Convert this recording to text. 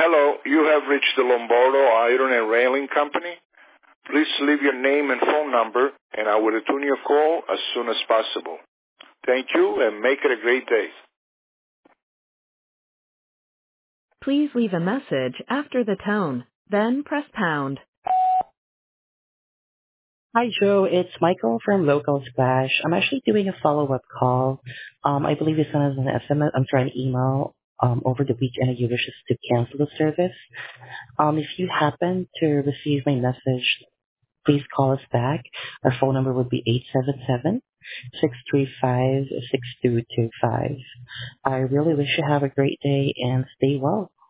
Hello, you have reached the Lombardo Iron and Railing Company. Please leave your name and phone number, and I will return your call as soon as possible. Thank you, and make it a great day. Please leave a message after the tone, then press pound. Hi, Joe. It's Michael from Local Splash. I'm actually doing a follow-up call. I believe you sent us an SMS, an email over the weekend and you wish us to cancel the service. If you happen to receive my message, please call us back. Our phone number would be 877-635-6225. I really wish you have a great day and stay well.